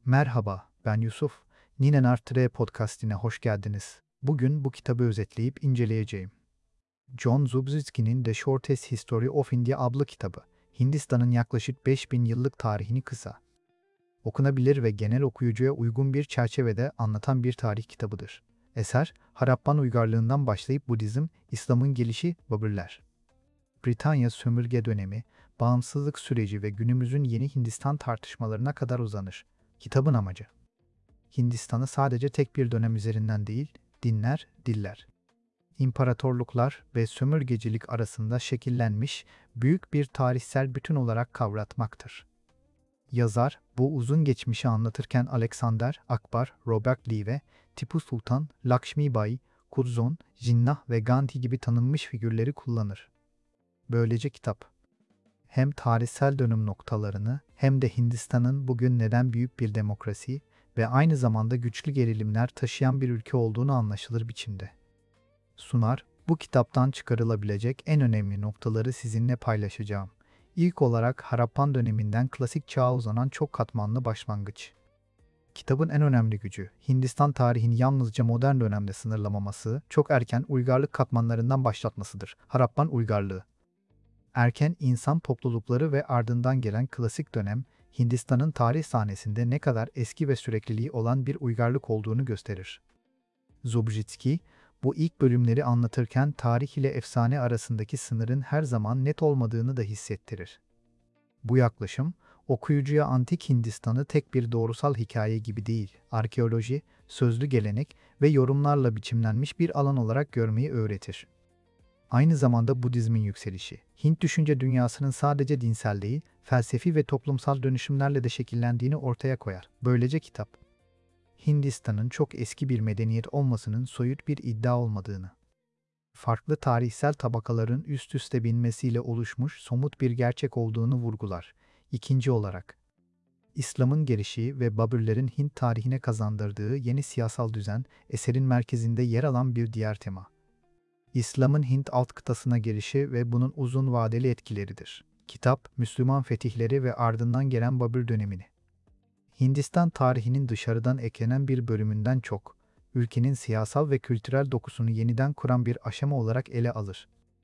Merhaba, ben Yusuf. Ninen Artre podcastine hoş geldiniz. Bugün bu kitabı özetleyip inceleyeceğim. John Zubzitsky'nin The Shortest History of India adlı kitabı, Hindistan'ın yaklaşık 5000 yıllık tarihini kısa, okunabilir ve genel okuyucuya uygun bir çerçevede anlatan bir tarih kitabıdır. Eser, Harappan uygarlığından başlayıp Budizm, İslam'ın gelişi, Babürler, Britanya sömürge dönemi, bağımsızlık süreci ve günümüzün yeni Hindistan tartışmalarına kadar uzanır. Kitabın amacı, Hindistan'ı sadece tek bir dönem üzerinden değil, dinler, diller, imparatorluklar ve sömürgecilik arasında şekillenmiş büyük bir tarihsel bütün olarak kavratmaktır. Yazar, bu uzun geçmişi anlatırken Alexander, Akbar, Robert Lee ve Tipu Sultan, Lakshmi Bai, Curzon, Jinnah ve Gandhi gibi tanınmış figürleri kullanır. Böylece kitap, hem tarihsel dönüm noktalarını hem de Hindistan'ın bugün neden büyük bir demokrasi ve aynı zamanda güçlü gerilimler taşıyan bir ülke olduğunu anlaşılır biçimde sunar. Bu kitaptan çıkarılabilecek en önemli noktaları sizinle paylaşacağım. İlk olarak Harappan döneminden klasik çağa uzanan çok katmanlı başlangıç. Kitabın en önemli gücü, Hindistan tarihini yalnızca modern dönemde sınırlamaması, çok erken uygarlık katmanlarından başlatmasıdır. Harappan uygarlığı, erken insan toplulukları ve ardından gelen klasik dönem, Hindistan'ın tarih sahnesinde ne kadar eski ve sürekliliği olan bir uygarlık olduğunu gösterir. Zubjitsky, bu ilk bölümleri anlatırken tarih ile efsane arasındaki sınırın her zaman net olmadığını da hissettirir. Bu yaklaşım, okuyucuya antik Hindistan'ı tek bir doğrusal hikaye gibi değil, arkeoloji, sözlü gelenek ve yorumlarla biçimlenmiş bir alan olarak görmeyi öğretir. Aynı zamanda Budizmin yükselişi, Hint düşünce dünyasının sadece dinsel değil, felsefi ve toplumsal dönüşümlerle de şekillendiğini ortaya koyar. Böylece kitap, Hindistan'ın çok eski bir medeniyet olmasının soyut bir iddia olmadığını, farklı tarihsel tabakaların üst üste binmesiyle oluşmuş somut bir gerçek olduğunu vurgular. İkinci olarak, İslam'ın gelişi ve Babürlerin Hint tarihine kazandırdığı yeni siyasal düzen, eserin merkezinde yer alan bir diğer tema. İslam'ın Hint alt kıtasına gelişi ve bunun uzun vadeli etkileridir. Kitap, Müslüman fetihleri ve ardından gelen Babür dönemini, Hindistan tarihinin dışarıdan eklenen bir bölümünden çok, ülkenin siyasal ve kültürel dokusunu yeniden kuran bir aşama olarak ele alır.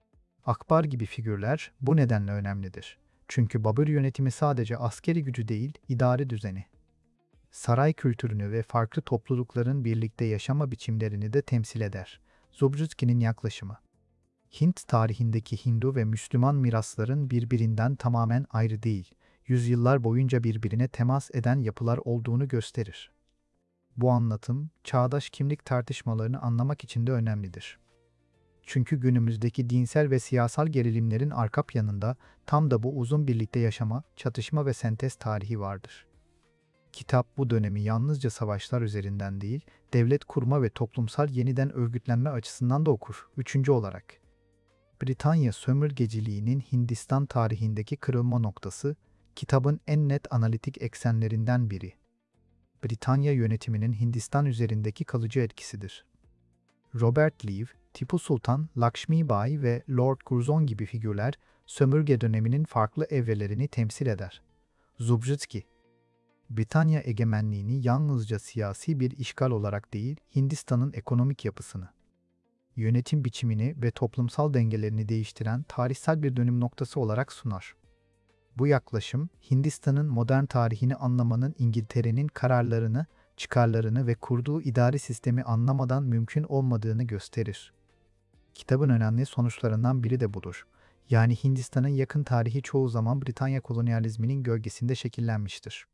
Akbar gibi figürler bu nedenle önemlidir. Çünkü Babür yönetimi sadece askeri gücü değil, idari düzeni, saray kültürünü ve farklı toplulukların birlikte yaşama biçimlerini de temsil eder. Zubjitsky'nin yaklaşımı, Hint tarihindeki Hindu ve Müslüman mirasların birbirinden tamamen ayrı değil, yüzyıllar boyunca birbirine temas eden yapılar olduğunu gösterir. Bu anlatım, çağdaş kimlik tartışmalarını anlamak için de önemlidir. Çünkü günümüzdeki dinsel ve siyasal gerilimlerin arka planında tam da bu uzun birlikte yaşama, çatışma ve sentez tarihi vardır. Kitap bu dönemi yalnızca savaşlar üzerinden değil, devlet kurma ve toplumsal yeniden örgütlenme açısından da okur. Üçüncü olarak, Britanya sömürgeciliğinin Hindistan tarihindeki kırılma noktası, kitabın en net analitik eksenlerinden biri. Britanya yönetiminin Hindistan üzerindeki kalıcı etkisidir. Robert Lee, Tipu Sultan, Lakshmi Bai ve Lord Curzon gibi figürler sömürge döneminin farklı evrelerini temsil eder. Zubjitsky, Britanya egemenliğini yalnızca siyasi bir işgal olarak değil, Hindistan'ın ekonomik yapısını, yönetim biçimini ve toplumsal dengelerini değiştiren tarihsel bir dönüm noktası olarak sunar. Bu yaklaşım, Hindistan'ın modern tarihini anlamanın İngiltere'nin kararlarını, çıkarlarını ve kurduğu idari sistemi anlamadan mümkün olmadığını gösterir. Kitabın önemli sonuçlarından biri de budur. Yani Hindistan'ın yakın tarihi çoğu zaman Britanya kolonyalizminin gölgesinde şekillenmiştir.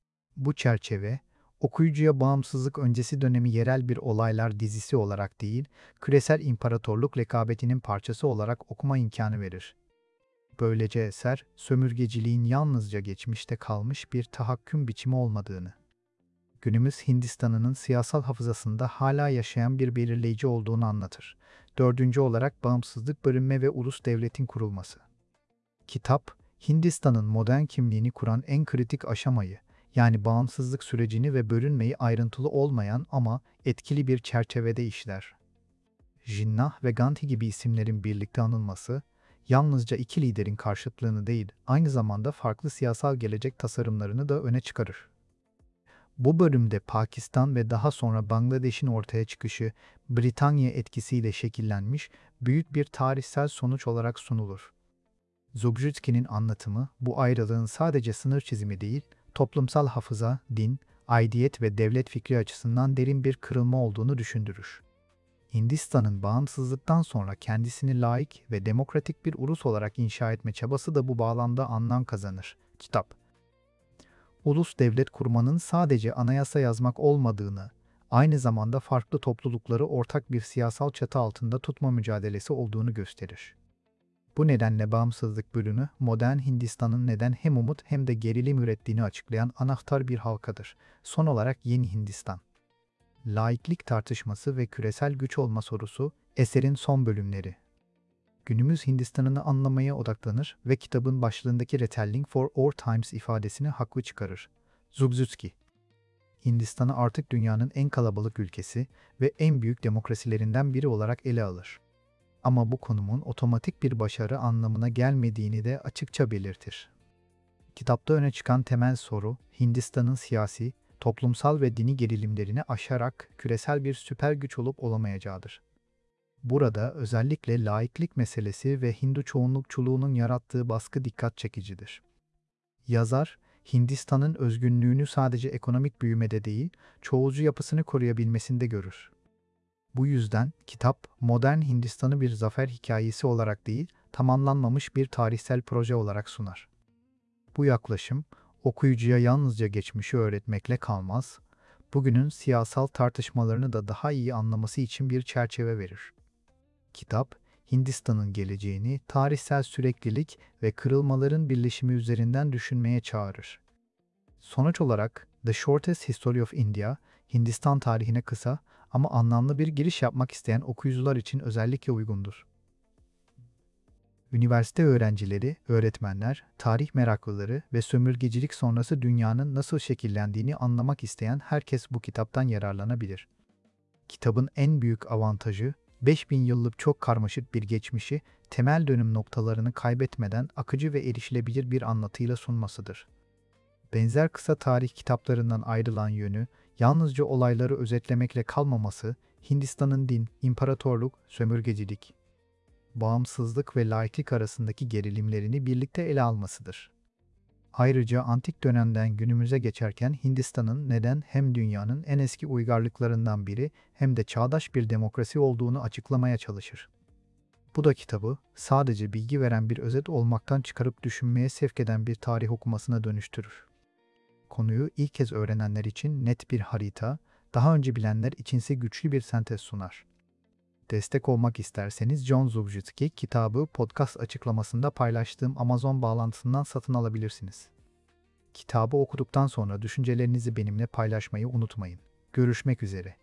Bu çerçeve, okuyucuya bağımsızlık öncesi dönemi yerel bir olaylar dizisi olarak değil, küresel imparatorluk rekabetinin parçası olarak okuma imkanı verir. Böylece eser, sömürgeciliğin yalnızca geçmişte kalmış bir tahakküm biçimi olmadığını, günümüz Hindistan'ının siyasal hafızasında hala yaşayan bir belirleyici olduğunu anlatır. Dördüncü olarak bağımsızlık, bölünme ve ulus devletin kurulması. Kitap, Hindistan'ın modern kimliğini kuran en kritik aşamayı, yani bağımsızlık sürecini ve bölünmeyi ayrıntılı olmayan ama etkili bir çerçevede işler. Jinnah ve Gandhi gibi isimlerin birlikte anılması, yalnızca iki liderin karşıtlığını değil, aynı zamanda farklı siyasal gelecek tasarımlarını da öne çıkarır. Bu bölümde Pakistan ve daha sonra Bangladeş'in ortaya çıkışı Britanya etkisiyle şekillenmiş büyük bir tarihsel sonuç olarak sunulur. Zubjitski'nin anlatımı bu ayrılığın sadece sınır çizimi değil, toplumsal hafıza, din, aidiyet ve devlet fikri açısından derin bir kırılma olduğunu düşündürür. Hindistan'ın bağımsızlıktan sonra kendisini laik ve demokratik bir ulus olarak inşa etme çabası da bu bağlamda anlam kazanır. Kitap, ulus devlet kurmanın sadece anayasa yazmak olmadığını, aynı zamanda farklı toplulukları ortak bir siyasal çatı altında tutma mücadelesi olduğunu gösterir. Bu nedenle bağımsızlık bölümü, modern Hindistan'ın neden hem umut hem de gerilim ürettiğini açıklayan anahtar bir halkadır. Son olarak Yeni Hindistan. Laiklik tartışması ve küresel güç olma sorusu, eserin son bölümleri. Günümüz Hindistan'ını anlamaya odaklanır ve kitabın başlığındaki "Retelling for Our Times" ifadesini haklı çıkarır. Zubjitski, Hindistan'ı artık dünyanın en kalabalık ülkesi ve en büyük demokrasilerinden biri olarak ele alır. Ama bu konumun otomatik bir başarı anlamına gelmediğini de açıkça belirtir. Kitapta öne çıkan temel soru, Hindistan'ın siyasi, toplumsal ve dini gerilimlerini aşarak küresel bir süper güç olup olamayacağıdır. Burada özellikle laiklik meselesi ve Hindu çoğunlukçuluğunun yarattığı baskı dikkat çekicidir. Yazar, Hindistan'ın özgünlüğünü sadece ekonomik büyümede değil, çoğulcu yapısını koruyabilmesinde görür. Bu yüzden kitap, modern Hindistan'ı bir zafer hikayesi olarak değil, tamamlanmamış bir tarihsel proje olarak sunar. Bu yaklaşım, okuyucuya yalnızca geçmişi öğretmekle kalmaz, bugünün siyasal tartışmalarını da daha iyi anlaması için bir çerçeve verir. Kitap, Hindistan'ın geleceğini tarihsel süreklilik ve kırılmaların birleşimi üzerinden düşünmeye çağırır. Sonuç olarak, The Shortest History of India, Hindistan tarihine kısa ama anlamlı bir giriş yapmak isteyen okuyucular için özellikle uygundur. Üniversite öğrencileri, öğretmenler, tarih meraklıları ve sömürgecilik sonrası dünyanın nasıl şekillendiğini anlamak isteyen herkes bu kitaptan yararlanabilir. Kitabın en büyük avantajı, 5000 yıllık çok karmaşık bir geçmişi, temel dönüm noktalarını kaybetmeden akıcı ve erişilebilir bir anlatıyla sunmasıdır. Benzer kısa tarih kitaplarından ayrılan yönü, yalnızca olayları özetlemekle kalmaması, Hindistan'ın din, imparatorluk, sömürgecilik, bağımsızlık ve laiklik arasındaki gerilimlerini birlikte ele almasıdır. Ayrıca antik dönemden günümüze geçerken Hindistan'ın neden hem dünyanın en eski uygarlıklarından biri hem de çağdaş bir demokrasi olduğunu açıklamaya çalışır. Bu da kitabı sadece bilgi veren bir özet olmaktan çıkarıp düşünmeye sevk eden bir tarih okumasına dönüştürür. Konuyu ilk kez öğrenenler için net bir harita, daha önce bilenler içinse güçlü bir sentez sunar. Destek olmak isterseniz John Zubjitski kitabı podcast açıklamasında paylaştığım Amazon bağlantısından satın alabilirsiniz. Kitabı okuduktan sonra düşüncelerinizi benimle paylaşmayı unutmayın. Görüşmek üzere.